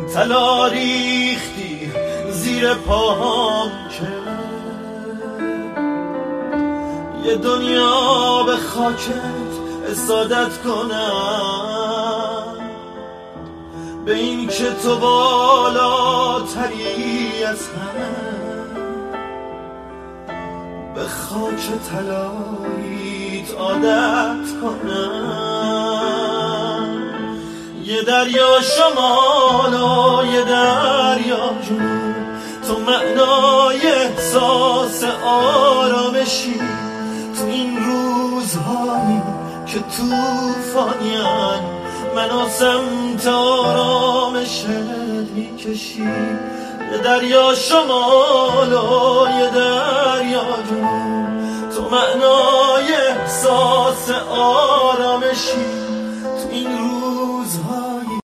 طلا ریختی زیر پاهام که یه دنیا به خاکت اسادت کنم، به این که تو بالاتری از همه، به خاک طلاییت عادت کنم. یه دریا شمال و یه دریا جنوب، تو معنای احساس آرامشی تو این روزهایی که توفانیان منو سمت آرامشت میکشی. یه دریا شمال و یه دریا جنوب، تو معنای احساس آرامشی